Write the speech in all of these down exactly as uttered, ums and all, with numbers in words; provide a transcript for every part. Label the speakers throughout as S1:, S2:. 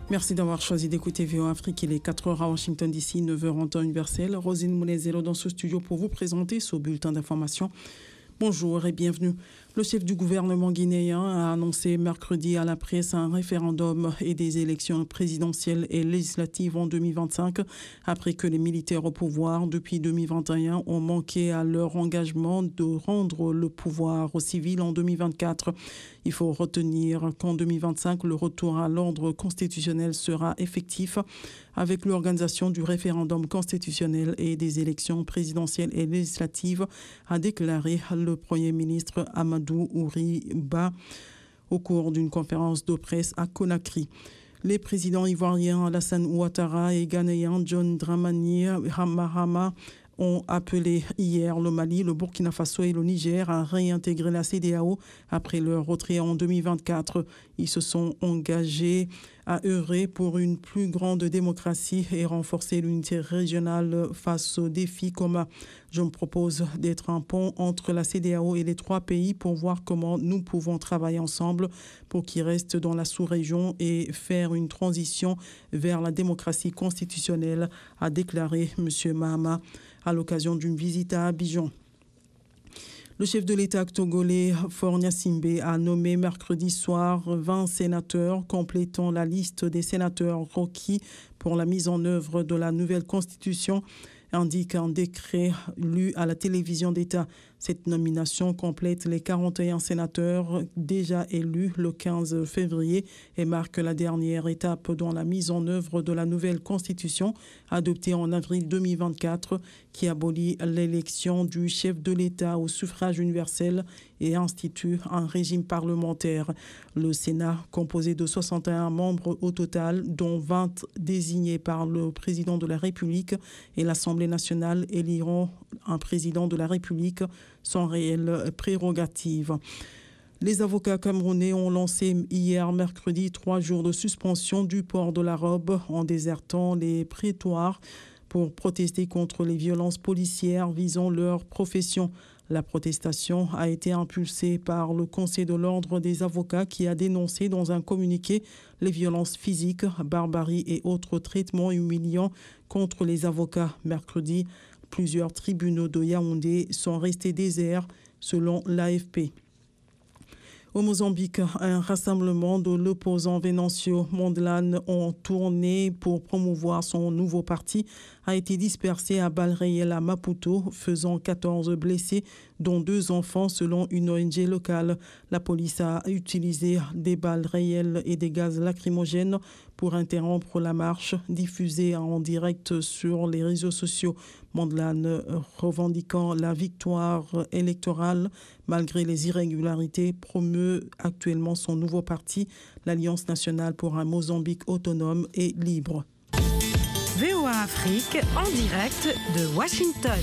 S1: Merci d'avoir choisi d'écouter V O Afrique. Il est quatre heures à Washington D C, neuf heures en temps universel. Rosine Moulezelo dans ce studio pour vous présenter ce bulletin d'information. Bonjour et bienvenue. Le chef du gouvernement guinéen a annoncé mercredi à la presse un référendum et des élections présidentielles et législatives en deux mille vingt-cinq, après que les militaires au pouvoir depuis deux mille vingt et un ont manqué à leur engagement de rendre le pouvoir aux civils en deux mille vingt-quatre. Il faut retenir qu'en deux mille vingt-cinq, le retour à l'ordre constitutionnel sera effectif avec l'organisation du référendum constitutionnel et des élections présidentielles et législatives, a déclaré le Premier ministre Amadou Ouri Ba au cours d'une conférence de presse à Conakry. Les présidents ivoiriens Alassane Ouattara et ghanéens John Dramani Mahama ont appelé hier le Mali, le Burkina Faso et le Niger à réintégrer la C D A O après leur retrait en deux mille vingt-quatre. Ils se sont engagés à œuvrer pour une plus grande démocratie et renforcer l'unité régionale face aux défis communs. Je me propose d'être un pont entre la C D A O et les trois pays pour voir comment nous pouvons travailler ensemble pour qu'ils restent dans la sous-région et faire une transition vers la démocratie constitutionnelle, a déclaré M. Mahama à l'occasion d'une visite à Abidjan. Le chef de l'État togolais, Faure Gnassingbé, a nommé mercredi soir vingt sénateurs, complétant la liste des sénateurs requis pour la mise en œuvre de la nouvelle constitution, indique un décret lu à la télévision d'État. Cette nomination complète les quarante et un sénateurs déjà élus le quinze février et marque la dernière étape dans la mise en œuvre de la nouvelle constitution adoptée en avril deux mille vingt-quatre qui abolit l'élection du chef de l'État au suffrage universel et institue un régime parlementaire. Le Sénat, composé de soixante et un membres au total, dont vingt désignés par le président de la République, et l'Assemblée nationale éliront un président de la République sans réelle prérogative. Les avocats camerounais ont lancé hier mercredi trois jours de suspension du port de la robe en désertant les prétoires pour protester contre les violences policières visant leur profession. La protestation a été impulsée par le Conseil de l'ordre des avocats qui a dénoncé dans un communiqué les violences physiques, barbarie et autres traitements humiliants contre les avocats. Mercredi, plusieurs tribunaux de Yaoundé sont restés déserts selon l'A F P. Au Mozambique, un rassemblement de l'opposant Venancio Mondlane en tournée pour promouvoir son nouveau parti a été dispersé à balles réelles à Maputo, faisant quatorze blessés, dont deux enfants selon une O N G locale. La police a utilisé des balles réelles et des gaz lacrymogènes pour interrompre la marche diffusée en direct sur les réseaux sociaux. Mondlane, revendiquant la victoire électorale malgré les irrégularités, promeut actuellement son nouveau parti, l'Alliance nationale pour un Mozambique autonome et libre.
S2: V O A Afrique en direct de Washington.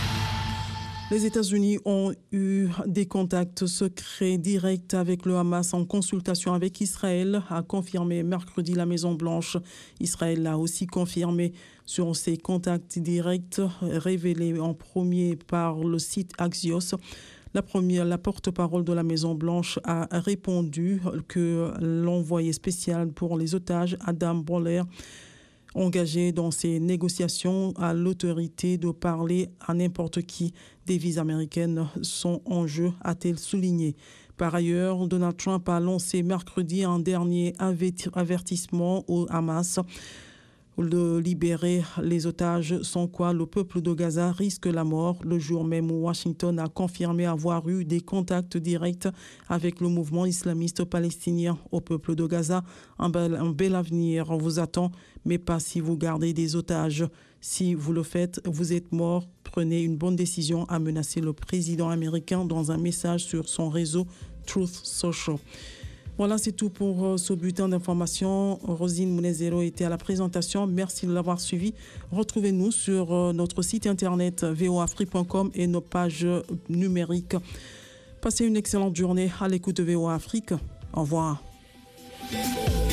S1: Les États-Unis ont eu des contacts secrets directs avec le Hamas en consultation avec Israël, a confirmé mercredi la Maison-Blanche. Israël l'a aussi confirmé sur ses contacts directs révélés en premier par le site Axios. La première, la porte-parole de la Maison-Blanche a répondu que l'envoyé spécial pour les otages, Adam Boller, engagé dans ces négociations, à l'autorité de parler à n'importe qui. Des vies américaines sont en jeu, a-t-elle souligné. Par ailleurs, Donald Trump a lancé mercredi un dernier avertissement au Hamas de libérer les otages, sans quoi le peuple de Gaza risque la mort. Le jour même où Washington a confirmé avoir eu des contacts directs avec le mouvement islamiste palestinien. Au peuple de Gaza, un bel, un bel avenir vous attend, mais pas si vous gardez des otages. Si vous le faites, vous êtes mort. Prenez une bonne décision, a menacé le président américain dans un message sur son réseau Truth Social. Voilà, c'est tout pour ce bulletin d'information. Rosine Moulezelo était à la présentation. Merci de l'avoir suivi. Retrouvez-nous sur notre site internet v o afrique point com et nos pages numériques. Passez une excellente journée à l'écoute de V O Afrique. Au revoir.